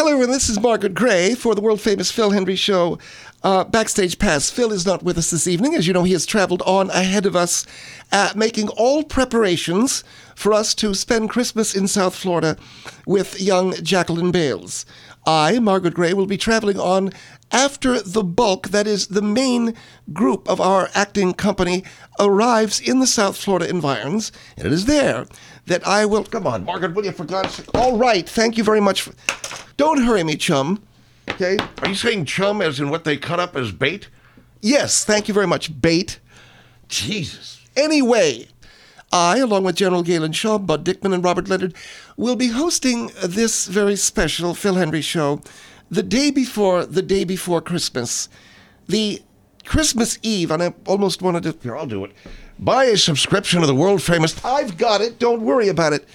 Hello, everyone. This is Margaret Gray for the world-famous Phil Hendrie Show. Backstage Pass. Phil is not with us this evening. As you know, he has traveled on ahead of us, making all preparations for us to spend Christmas in South Florida with young Jacqueline Bales. I, Margaret Gray, will be traveling on after the bulk, that is, the main group of our acting company, arrives in the South Florida environs, and it is there that I will... Come on, Margaret, will you, for God's sake? All right, thank you very much. Don't hurry me, chum. Okay? Are you saying chum as in what they cut up as bait? Yes, thank you very much, bait. Jesus. Anyway, I, along with General Galen Shaw, Bud Dickman, and Robert Leonard, will be hosting this very special Phil Hendrie Show the day before Christmas. The Christmas Eve, and I almost wanted to... Here, I'll do it. Buy a subscription to the world-famous... I've got it. Don't worry about it.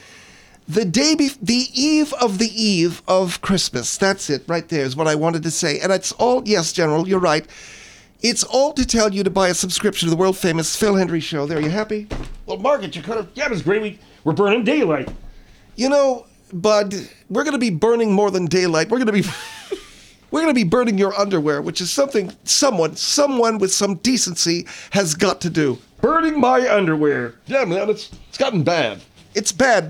The eve of Christmas. That's it, right there is what I wanted to say. And it's all... Yes, General, you're right. It's all to tell you to buy a subscription to the world-famous Phil Hendrie Show. There, you happy? Well, Margaret, you could have... Yeah, Miss Gray, we're burning daylight. You know, Bud, we're going to be burning more than daylight. We're going to be burning your underwear, which is something someone with some decency has got to do. Burning my underwear. Yeah, man, it's gotten bad. It's bad,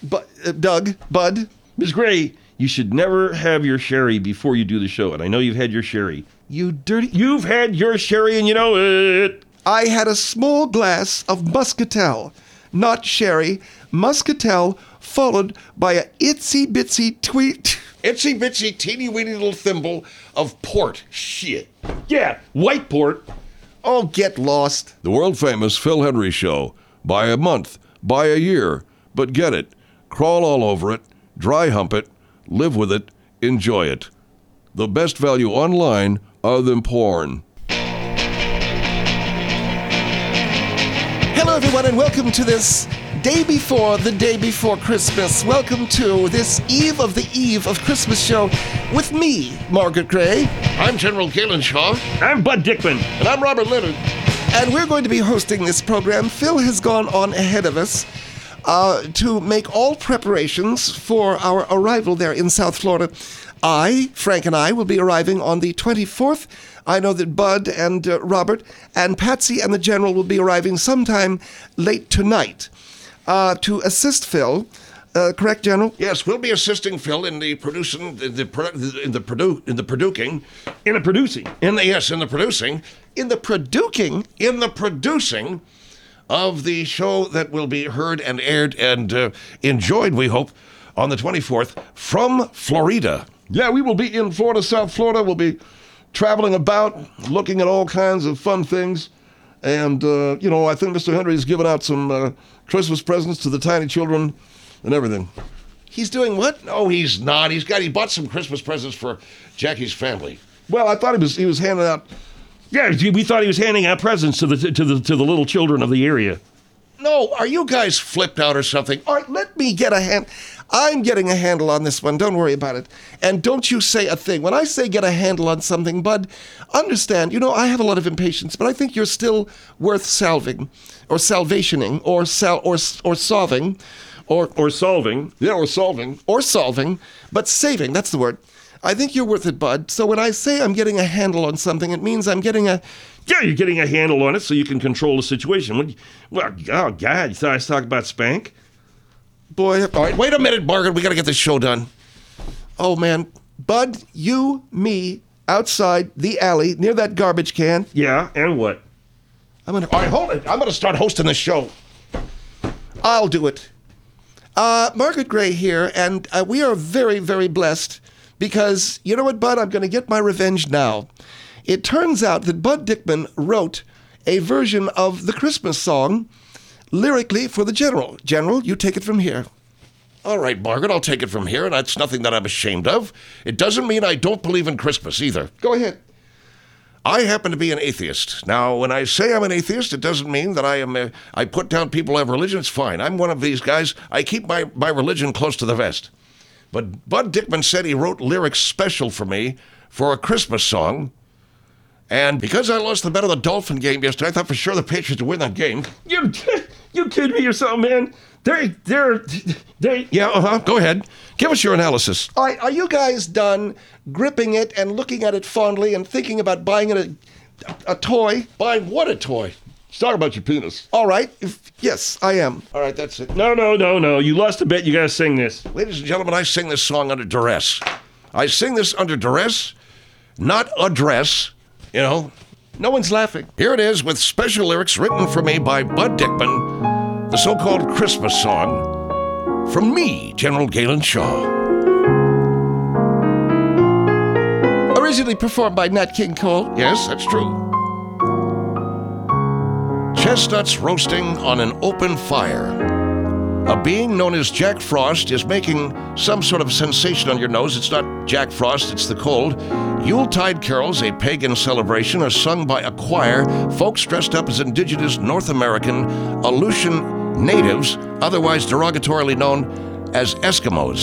Bud. Miss Gray, you should never have your sherry before you do the show, and I know you've had your sherry. You've had your sherry and you know it. I had a small glass of Muscatel, not sherry. Muscatel followed by a itsy-bitsy teeny-weeny little thimble of port. Shit. Yeah, white port. Oh, get lost. The world-famous Phil Hendrie Show. Buy a month, buy a year, but get it. Crawl all over it, dry hump it, live with it, enjoy it. The best value online other than porn. Hello, everyone, and welcome to this the day before Christmas. Welcome to this eve of Christmas show with me, Margaret Gray. I'm General Galen Shaw. I'm Bud Dickman. And I'm Robert Leonard. And we're going to be hosting this program. Phil has gone on ahead of us to make all preparations for our arrival there in South Florida. Frank and I will be arriving on the 24th. I know that Bud and Robert and Patsy and the General will be arriving sometime late tonight to assist Phil. Correct, General? Yes, we'll be assisting Phil in the producing, in the producing of the show that will be heard and aired and enjoyed, we hope, on the 24th from Florida. Yeah, we will be in Florida, South Florida. We'll be traveling about, looking at all kinds of fun things. And, I think Mr. Hendrie has given out some Christmas presents to the tiny children and everything. He's doing what? No, he's not. He bought some Christmas presents for Jackie's family. Well, I thought he was handing out... Yeah, we thought he was handing out presents to the little children of the area. No, are you guys flipped out or something? All right, let me get a hand. I'm getting a handle on this one. Don't worry about it. And don't you say a thing. When I say get a handle on something, Bud, understand, I have a lot of impatience, but I think you're still worth salving or salvationing or solving or solving. Yeah, or solving. Or solving, but saving, that's the word. I think you're worth it, Bud. So when I say I'm getting a handle on something, it means I'm getting a... Yeah, you're getting a handle on it so you can control the situation. Oh, God, you thought I was talking about Spank? Boy, all right, wait a minute, Margaret. We got to get this show done. Oh, man. Bud, you, me, outside the alley near that garbage can. Yeah, and what? All right, hold it. I'm going to start hosting this show. I'll do it. Margaret Gray here, and we are very, very blessed because, you know what, Bud? I'm going to get my revenge now. It turns out that Bud Dickman wrote a version of the Christmas song lyrically for the General. General, you take it from here. All right, Margaret, I'll take it from here, and that's nothing that I'm ashamed of. It doesn't mean I don't believe in Christmas either. Go ahead. I happen to be an atheist. Now, when I say I'm an atheist, it doesn't mean that I put down people who have religion. It's fine. I'm one of these guys. I keep my religion close to the vest. But Bud Dickman said he wrote lyrics special for me for a Christmas song. And because I lost the bet of the Dolphin game yesterday, I thought for sure the Patriots would win that game. You kidding me or something, man? Yeah, go ahead. Give us your analysis. All right, are you guys done gripping it and looking at it fondly and thinking about buying it a toy? Buying what a toy? Let's talk about your penis. All right, yes, I am. All right, that's it. No. You lost a bet. You got to sing this. Ladies and gentlemen, I sing this song under duress. I sing this under duress, not address, you know. No one's laughing. Here it is with special lyrics written for me by Bud Dickman, the so-called Christmas song from me, General Galen Shaw. Originally performed by Nat King Cole. Yes, that's true. Chestnuts roasting on an open fire. A being known as Jack Frost is making some sort of sensation on your nose. It's not Jack Frost, it's the cold. Yuletide carols, a pagan celebration, are sung by a choir, folks dressed up as indigenous North American Aleutian natives, otherwise derogatorily known as Eskimos.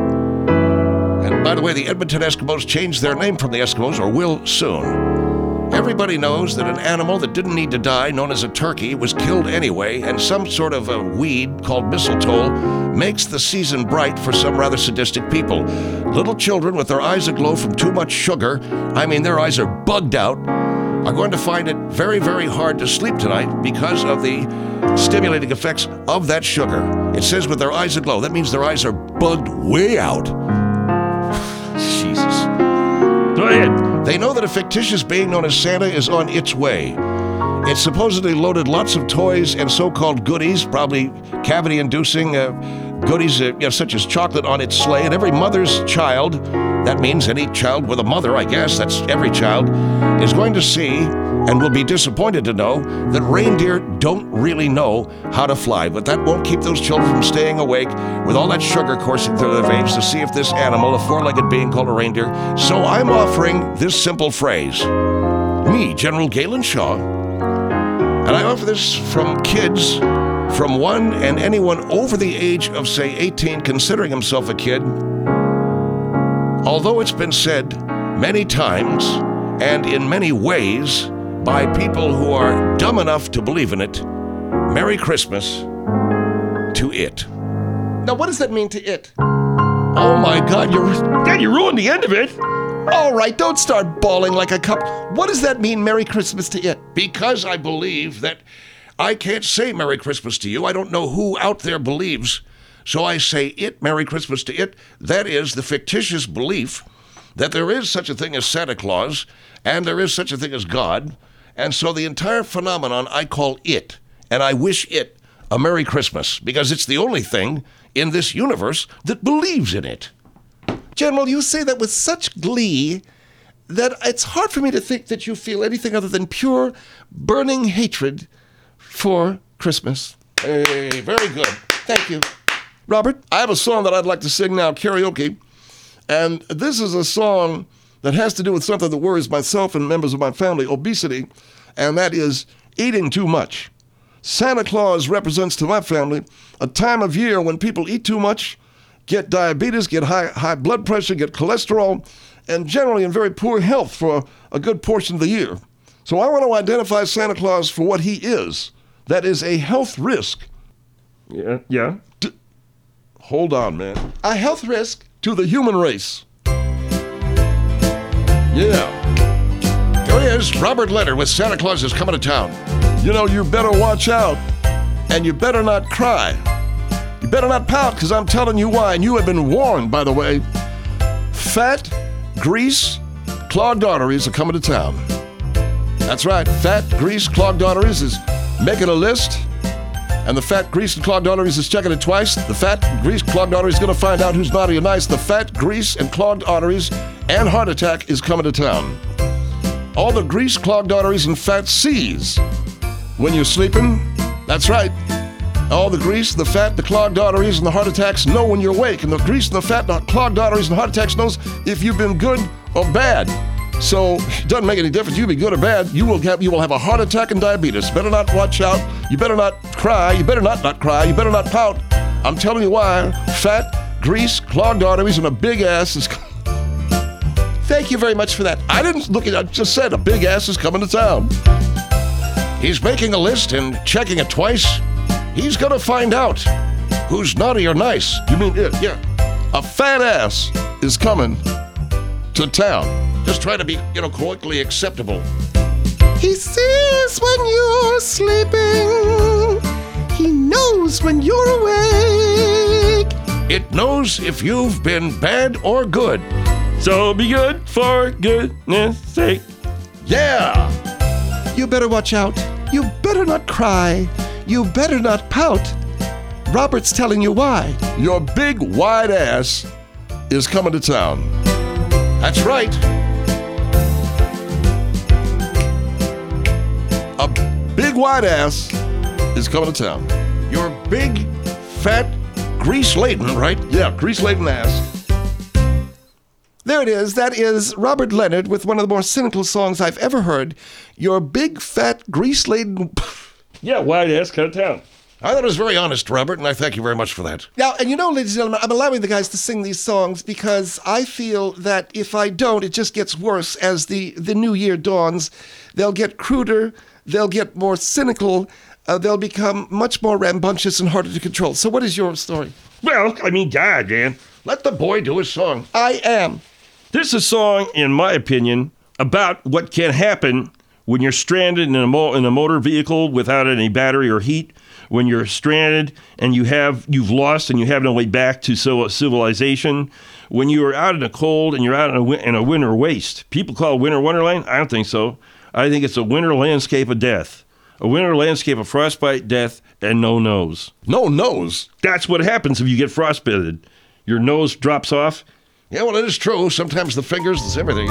And by the way, the Edmonton Eskimos changed their name from the Eskimos, or will soon. Everybody knows that an animal that didn't need to die, known as a turkey, was killed anyway, and some sort of a weed called mistletoe makes the season bright for some rather sadistic people. Little children with their eyes aglow from too much sugar, I mean their eyes are bugged out, are going to find it very, very hard to sleep tonight because of the stimulating effects of that sugar. It says with their eyes aglow. That means their eyes are bugged way out. Jesus. Go ahead. They know that a fictitious being known as Santa is on its way. It supposedly loaded lots of toys and so-called goodies, probably cavity-inducing goodies such as chocolate on its sleigh, and every mother's child, that means any child with a mother, I guess, that's every child, is going to see and will be disappointed to know that reindeer don't really know how to fly. But that won't keep those children from staying awake with all that sugar coursing through their veins to see if this animal, a four-legged being called a reindeer. So I'm offering this simple phrase. Me, General Galen Shaw, and I offer this from kids from 1 and anyone over the age of, say, 18 considering himself a kid. Although it's been said many times and in many ways by people who are dumb enough to believe in it, Merry Christmas to it. Now, what does that mean to it? Oh my God, Dad, you ruined the end of it. All right, don't start bawling like a cup. What does that mean, Merry Christmas to it? because I believe that I can't say Merry Christmas to you. I don't know who out there believes. So I say it, Merry Christmas to it. That is the fictitious belief that there is such a thing as Santa Claus and there is such a thing as God. And so the entire phenomenon I call it, and I wish it a Merry Christmas because it's the only thing in this universe that believes in it. General, you say that with such glee that it's hard for me to think that you feel anything other than pure, burning hatred for Christmas. Hey, very good. Thank you. Robert, I have a song that I'd like to sing now, karaoke. And this is a song that has to do with something that worries myself and members of my family, obesity, and that is eating too much. Santa Claus represents to my family a time of year when people eat too much, get diabetes, get high blood pressure, get cholesterol, and generally in very poor health for a good portion of the year. So I want to identify Santa Claus for what he is. That is a health risk. Yeah. Hold on, man. A health risk To the human race. Yeah. There he is, Robert Leonard with Santa Claus is Coming to Town. You know, you better watch out, and you better not cry. You better not pout, because I'm telling you why, and you have been warned, by the way. Fat, grease, clogged arteries are coming to town. That's right, fat, grease, clogged arteries is making a list, and the fat, grease, and clogged arteries is checking it twice. The fat, grease, clogged arteries is going to find out who's naughty or nice. The fat, grease, and clogged arteries and heart attack is coming to town. All the grease, clogged arteries, and fat C's when you're sleeping. That's right. All the grease, the fat, the clogged arteries, and the heart attacks know when you're awake. And the grease, and the fat, the clogged arteries, and the heart attacks knows if you've been good or bad. So it doesn't make any difference. You be good or bad. You will have a heart attack and diabetes. Better not watch out. You better not cry. You better not cry. You better not pout. I'm telling you why. Fat, grease, clogged arteries, and a big ass is. Thank you very much for that. I didn't look at. I just said a big ass is coming to town. He's making a list and checking it twice. He's going to find out who's naughty or nice. You mean it? Yeah. A fat ass is coming to town. Just try to be, colloquially acceptable. He sees when you're sleeping. He knows when you're awake. It knows if you've been bad or good. So be good for goodness sake. Yeah. You better watch out. You better not cry. You better not pout. Robert's telling you why. Your big wide ass is coming to town. That's right. A big wide ass is coming to town. Your big, fat, grease-laden, right? Yeah, grease-laden ass. There it is. That is Robert Leonard with one of the more cynical songs I've ever heard. Your big, fat, grease-laden... Yeah, wide ass cut town. I thought it was very honest, Robert, and I thank you very much for that. Now, and ladies and gentlemen, I'm allowing the guys to sing these songs because I feel that if I don't, it just gets worse as the new year dawns. They'll get cruder, they'll get more cynical, they'll become much more rambunctious and harder to control. So what is your story? Well, God, Dan. Let the boy do his song. I am. This is a song, in my opinion, about what can happen when you're stranded in a motor vehicle without any battery or heat. When you're stranded and you've lost and you have no way back to civilization. When you are out in the cold and you're out in a winter waste. People call it winter wonderland. I don't think so. I think it's a winter landscape of death. A winter landscape of frostbite, death, and no nose. No nose. That's what happens if you get frostbitten. Your nose drops off. Yeah, well, it is true. Sometimes the fingers, it's everything,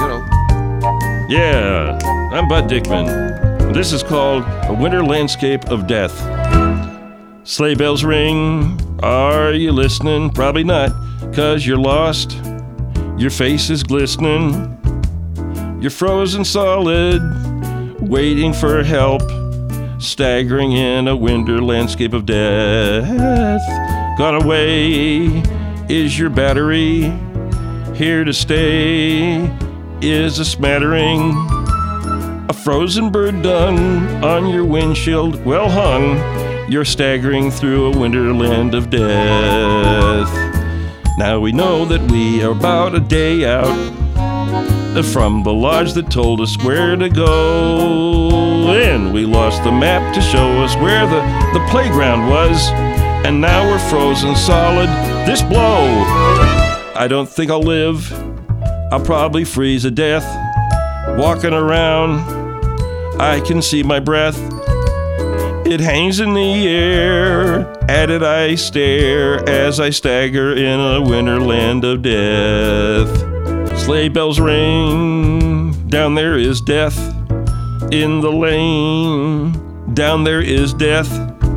Yeah, I'm Bud Dickman. This is called A Winter Landscape of Death. Sleigh bells ring, are you listening? Probably not, 'cause you're lost. Your face is glistening. You're frozen solid, waiting for help. Staggering in a winter landscape of death. Gone away is your battery. Here to stay is a smattering. A frozen bird done on your windshield, well hung. You're staggering through a winterland of death. Now we know that we are about a day out from the lodge that told us where to go. And we lost the map to show us where the playground was. And now we're frozen solid this blow. I don't think I'll live. I'll probably freeze to death. Walking around, I can see my breath. It hangs in the air, at it I stare as I stagger in a winterland of death. Sleigh bells ring, down there is death. In the lane, down there is death.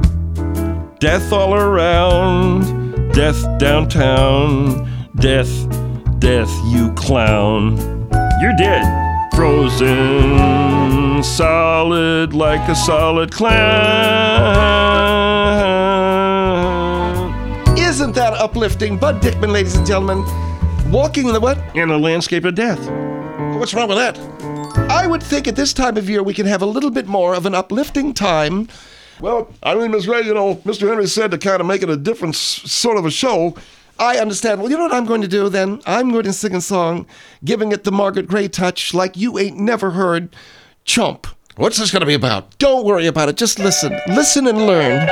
Death all around, death downtown. Death, death, you clown. You're dead, frozen solid like a solid clown. Isn't that uplifting? Bud Dickman, ladies and gentlemen. Walking in the what? In a landscape of death. What's wrong with that? I would think at this time of year we can have a little bit more of an uplifting time. Well, I mean, Miss Ray, Mr. Henry said to kind of make it a different sort of a show. I understand. Well, you know what I'm going to do then? I'm going to sing a song, giving it the Margaret Gray touch like you ain't never heard. Chump. What's this going to be about? Don't worry about it. Just listen. Listen and learn.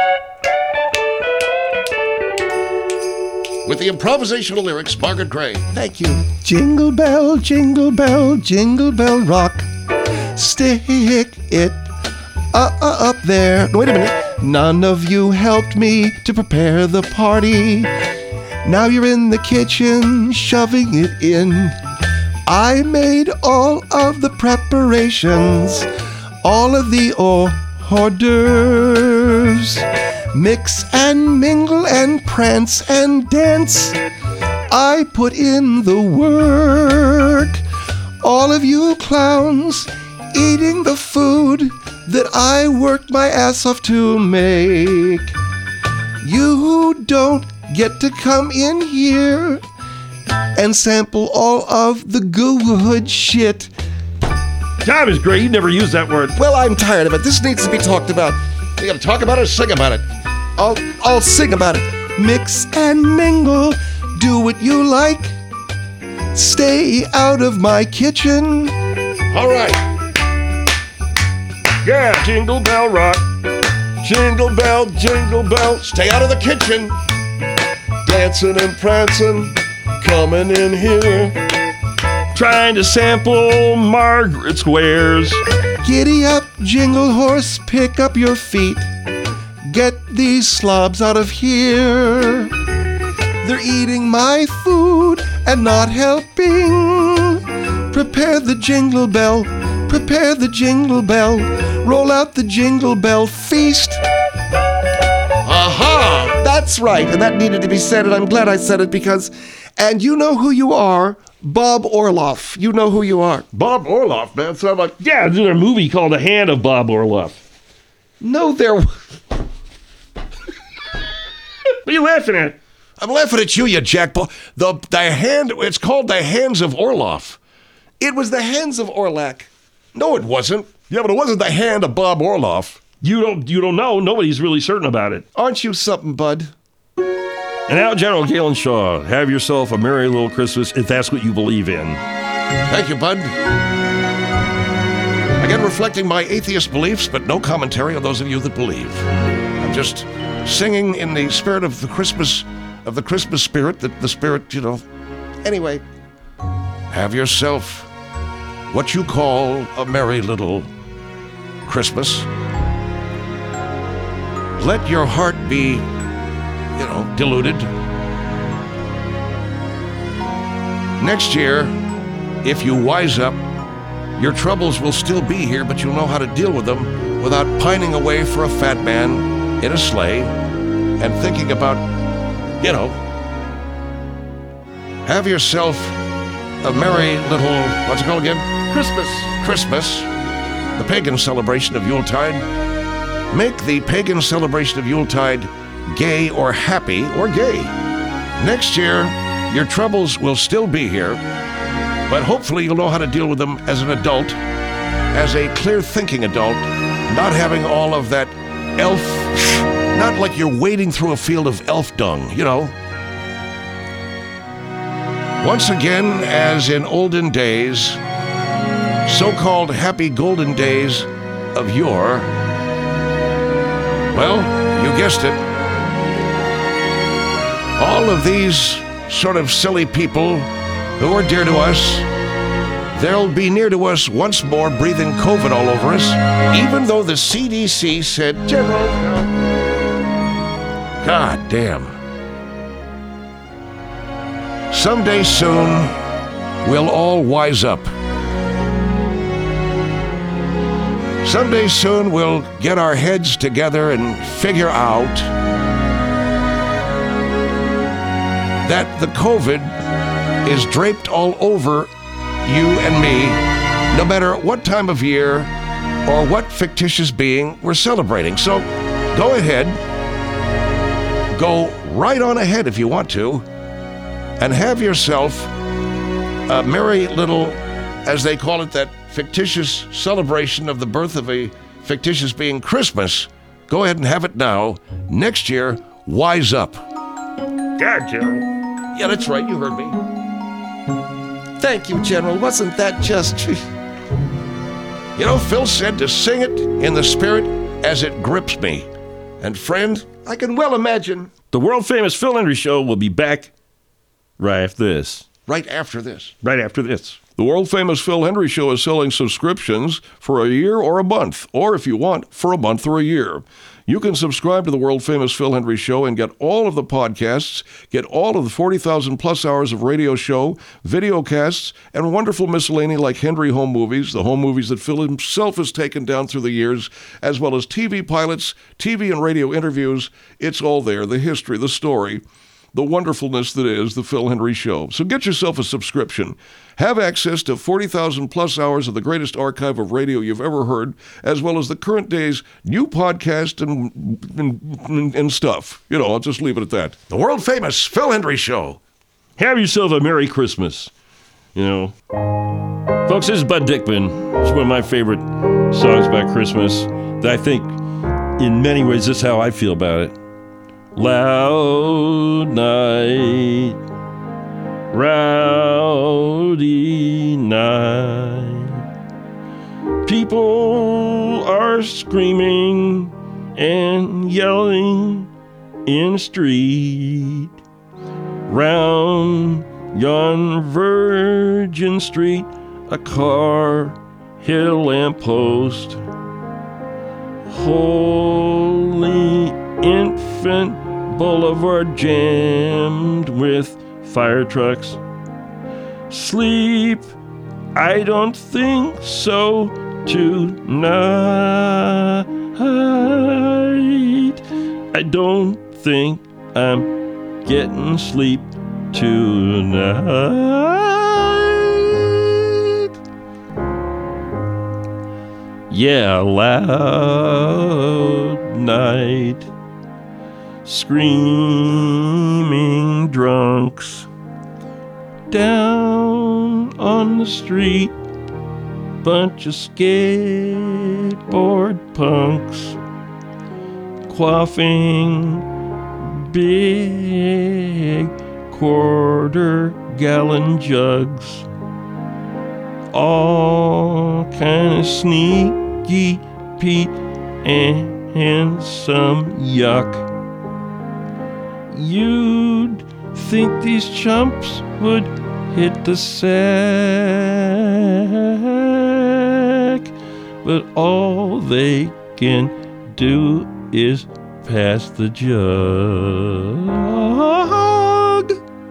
With the improvisational lyrics, Margaret Gray. Thank you. Jingle bell, jingle bell rock. Stick it up there. Wait a minute. None of you helped me to prepare the party. Now you're in the kitchen, shoving it in. I made all of the preparations, all of the hors d'oeuvres. Mix and mingle and prance and dance. I put in the work. All of you clowns eating the food that I worked my ass off to make. You don't get to come in here and sample all of the good shit. God is great. You never used that word. Well, I'm tired of it. This needs to be talked about. You got to talk about it or sing about it? I'll sing about it. Mix and mingle, do what you like. Stay out of my kitchen. All right. Yeah, jingle bell rock. Jingle bell, stay out of the kitchen. Dancing and prancing, coming in here. Trying to sample Margaret's wares. Giddy up, jingle horse, pick up your feet. Get these slobs out of here. They're eating my food and not helping. Prepare the jingle bell, prepare the jingle bell. Roll out the jingle bell feast. Aha! That's right, and that needed to be said, and I'm glad I said it because, and you know who you are, Bob Orloff. You know who you are. Bob Orloff, man, sound like... Yeah, there's a movie called The Hand of Bob Orloff. No, there. What are you laughing at? I'm laughing at you, you jackball. The hand, it's called The Hands of Orloff. It was the hands of Orlac. No, it wasn't. Yeah, but it wasn't the hand of Bob Orloff. You don't know. Nobody's really certain about it. Aren't you something, bud? And now, General Galen Shaw, have yourself a merry little Christmas if that's what you believe in. Thank you, bud. Again, reflecting my atheist beliefs, but no commentary on those of you that believe. I'm just singing in the spirit of the Christmas spirit, that the spirit, you know. Anyway, Have yourself what you call a merry little Christmas. Let your heart be, deluded. Next year, if you wise up, your troubles will still be here, but you'll know how to deal with them without pining away for a fat man in a sleigh and thinking about, have yourself a merry little, what's it called again? Christmas, the pagan celebration of Yuletide. Make the pagan celebration of Yuletide gay or happy or gay. Next year, your troubles will still be here, but hopefully you'll know how to deal with them as an adult, as a clear-thinking adult, not having all of that elf, not like you're wading through a field of elf dung, Once again, as in olden days, so-called happy golden days of yore, well, you guessed it, all of these sort of silly people who are dear to us, they'll be near to us once more, breathing COVID all over us, even though the CDC said, General, God damn. Someday soon, we'll all wise up. Someday soon, we'll get our heads together and figure out that the COVID is draped all over you and me, no matter what time of year or what fictitious being we're celebrating. So go ahead, go right on ahead if you want to, and have yourself a merry little, as they call it, that fictitious celebration of the birth of a fictitious being, Christmas. Go ahead and have it now. Next year, wise up. God, General. Yeah, that's right. You heard me. thank you, General. Wasn't that just... Phil said to sing it in the spirit as it grips me. And friend, I can well imagine. The world-famous Phil Hendrie Show will be back right after this. right after this. Right after this. The world-famous Phil Hendrie Show is selling subscriptions for a year or a month, or if you want, for a month or a year. You can subscribe to the world-famous Phil Hendrie Show and get all of the podcasts, get all of the 40,000-plus hours of radio show, video casts, and wonderful miscellany like Hendrie Home Movies, the home movies that Phil himself has taken down through the years, as well as TV pilots, TV and radio interviews. It's all there, the history, the story, the wonderfulness that is the Phil Hendrie Show. So get yourself a subscription. Have access to 40,000-plus hours of the greatest archive of radio you've ever heard, as well as the current day's new podcast and stuff. I'll just leave it at that. The world-famous Phil Hendrie Show. Have yourself a Merry Christmas. Folks, this is Bud Dickman. It's one of my favorite songs about Christmas that I think, in many ways, this is how I feel about it. loud night, rowdy night. People are screaming and yelling in the street. Round yon Virgin Street, a car hit a lamppost. Holy Infant Boulevard jammed with fire trucks. Sleep, I don't think so tonight. I don't think I'm getting sleep tonight. Yeah, loud night. Screaming drunks down on the street. Bunch of skateboard punks quaffing big quarter-gallon jugs. All kind of sneaky Pete and some yuck. You'd think these chumps would hit the sack, but all they can do is pass the jug.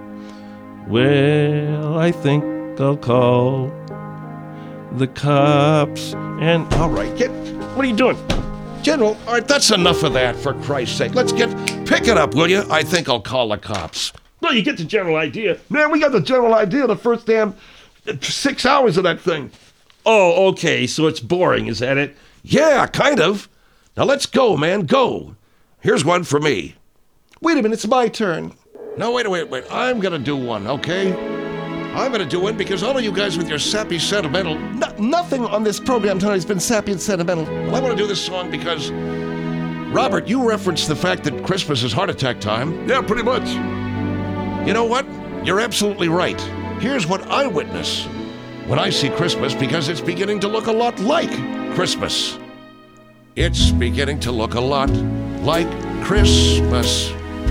Well, I think I'll call the cops and... All right, what are you doing? General, all right, that's enough of that, for Christ's sake. Pick it up, will you? I think I'll call the cops. Well, you get the general idea. Man, we got the general idea the first damn 6 hours of that thing. Oh, okay, so it's boring, is that it? Yeah, kind of. Now let's go, man, go. Here's one for me. Wait a minute, it's my turn. No, wait. I'm gonna do one, okay? I'm gonna do one because all of you guys with your sappy sentimental... Nothing on this program tonight has been sappy and sentimental. Well, I want to do this song because... Robert, you referenced the fact that Christmas is heart attack time. Yeah, pretty much. You know what? You're absolutely right. Here's what I witness when I see Christmas, because it's beginning to look a lot like Christmas. It's beginning to look a lot like Christmas.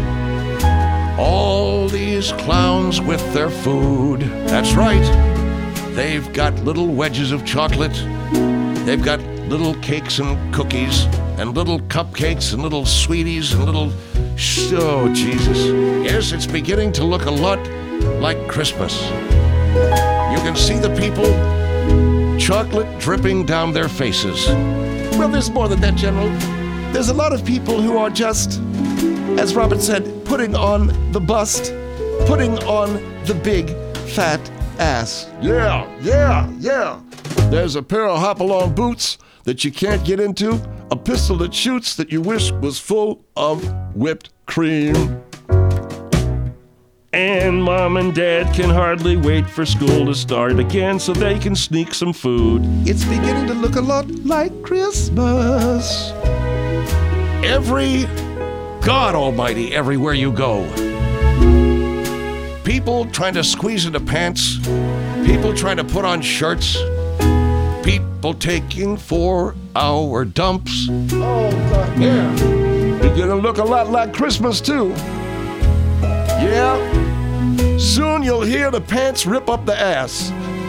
All these clowns with their food. That's right. They've got little wedges of chocolate. They've got little cakes and cookies and little cupcakes and little sweeties and little... Oh, Jesus. Yes, it's beginning to look a lot like Christmas. You can see the people, chocolate dripping down their faces. Well, there's more than that, General. There's a lot of people who are just, as Robert said, putting on the bust, putting on the big, fat ass. Yeah. There's a pair of hop-along boots that you can't get into, a pistol that shoots that you wish was full of whipped cream. And Mom and Dad can hardly wait for school to start again so they can sneak some food. It's beginning to look a lot like Christmas. God almighty, everywhere you go. People trying to squeeze into pants. People trying to put on shirts. People taking 4-hour dumps. Oh, God. Yeah. Beginning to look a lot like Christmas, too. Yeah. Soon you'll hear the pants rip up the ass.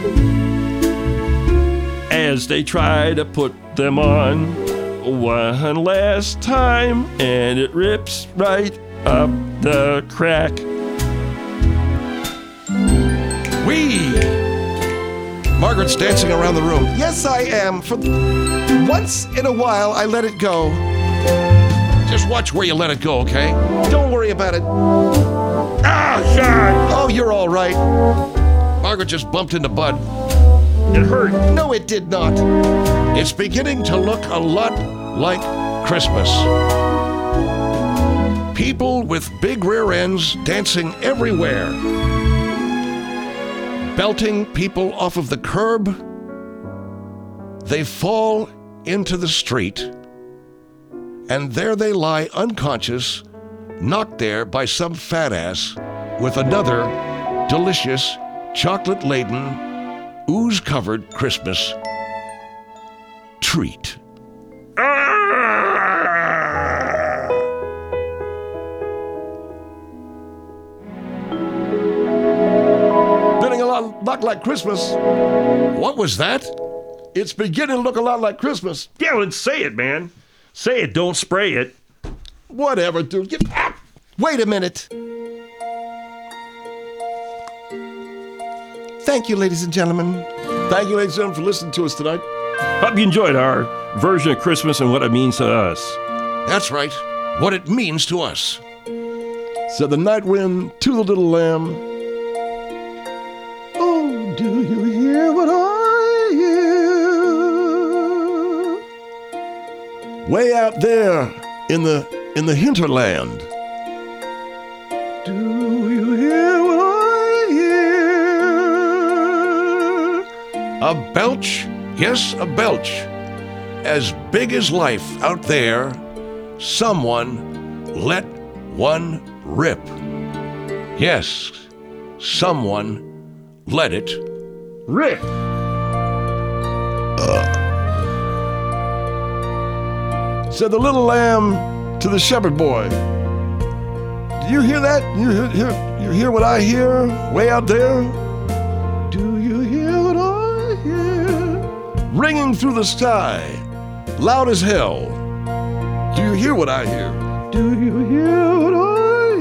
As they try to put them on one last time, and it rips right up the crack. Margaret's dancing around the room. Yes, I am. For once in a while, I let it go. Just watch where you let it go, okay? Don't worry about it. Ah, God! Oh, you're all right. Margaret just bumped into Bud. It hurt. No, it did not. It's beginning to look a lot like Christmas. People with big rear ends dancing everywhere. Belting people off of the curb. They fall into the street, and there they lie unconscious, knocked there by some fat ass with another delicious, chocolate-laden, ooze-covered Christmas treat. Beginning a lot like Christmas. What was that? It's beginning to look a lot like Christmas. Yeah, well, say it, man. Say it, don't spray it. Whatever, dude. Wait a minute. Thank you, ladies and gentlemen. Thank you, ladies and gentlemen, for listening to us tonight. Hope you enjoyed our version of Christmas and what it means to us. That's right. What it means to us. Said the night wind to the little lamb. Oh, do you hear what I hear? Way out there in the hinterland. Do you hear what I hear? A belch? Yes, a belch. As big as life out there, someone let one rip. Yes, someone let it Rip! Said the little lamb to the shepherd boy. Do you hear that? You hear what I hear way out there? Do you hear what I hear? Ringing through the sky, loud as hell. Do you hear what I hear? Do you hear what I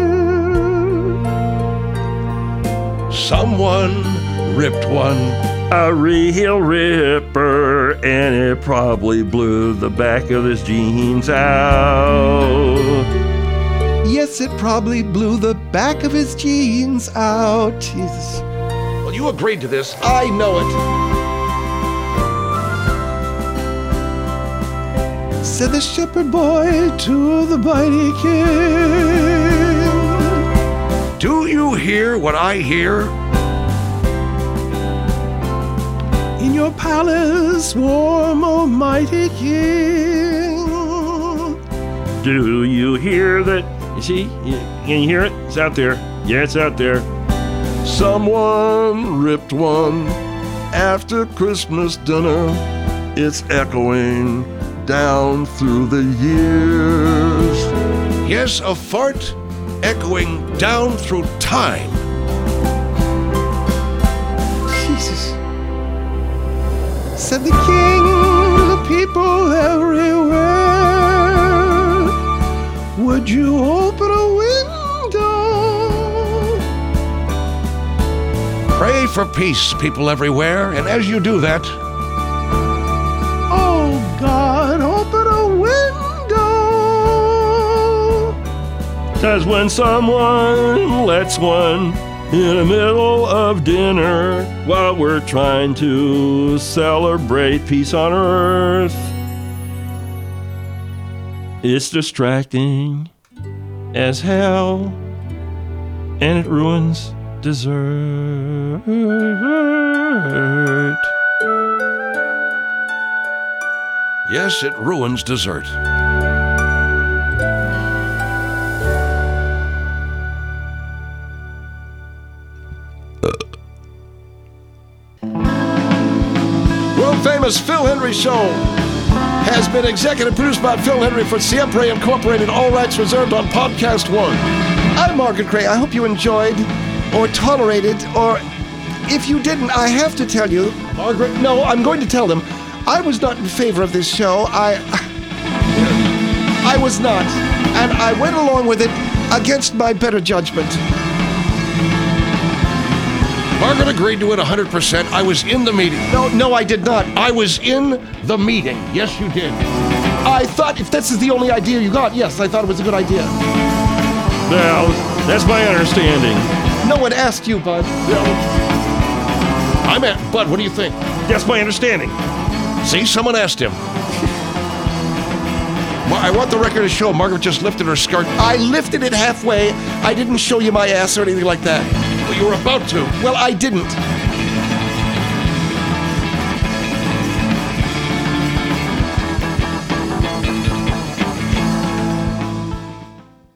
hear? Someone ripped one. A real ripper, and it probably blew the back of his jeans out. Yes, it probably blew the back of his jeans out. Jesus. Well, you agreed to this. I know it. Said the shepherd boy to the mighty king. Do you hear what I hear? In your palace, warm, almighty king. Do you hear that? You see? Can you hear it? It's out there. Yeah, it's out there. Someone ripped one after Christmas dinner. It's echoing down through the years. Yes, a fart echoing down through time. Jesus. Said the king, the people everywhere. Would you open a window? Pray for peace, people everywhere, and as you do that, Oh God, open a window. 'Cause when someone lets one in the middle of dinner while we're trying to celebrate peace on earth, it's distracting as hell, and it ruins dessert. yes, it ruins dessert. World famous Phil Henry Show has been executive produced by Phil Henry for Siempre Incorporated, all rights reserved on Podcast One. I'm Margaret Gray. I hope you enjoyed or tolerated, or if you didn't, I have to tell you, Margaret, no, I'm going to tell them, I was not in favor of this show. I was not. And I went along with it against my better judgment. Margaret agreed to it 100%. I was in the meeting. No, I did not. I was in the meeting. Yes, you did. I thought if this is the only idea you got, yes, I thought it was a good idea. Well, that's my understanding. No one asked you, Bud. I'm at Bud. What do you think? That's my understanding. See, someone asked him. I want the record to show Margaret just lifted her skirt. I lifted it halfway. I didn't show you my ass or anything like that. Well, you were about to. Well, I didn't.